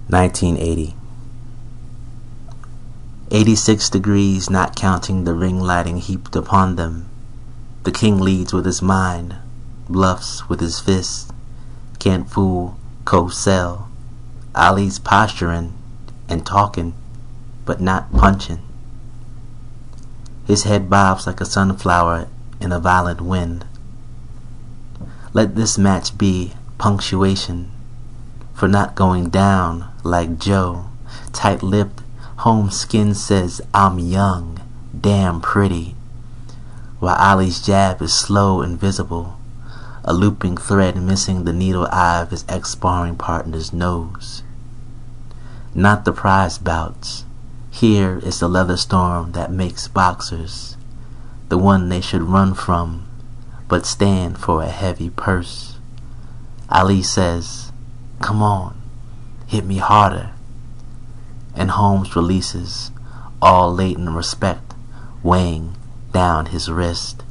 1980. 86 degrees, not counting the ring lighting heaped upon them. The king leads with his mind, bluffs with his fists. Can't fool, co-sell. Ali's posturing and talking, but not punching. His head bobs like a sunflower in a violent wind. Let this match be punctuation for not going down like Joe. Tight-lipped, home skin says, I'm young, damn pretty. While Ali's jab is slow and visible, a looping thread missing the needle eye of his ex-sparring partner's nose. Not the prize bouts. Here is the leather storm that makes boxers, the one they should run from, but stand for a heavy purse. Ali says, come on, hit me harder. And Holmes releases, all latent respect weighing down his wrist.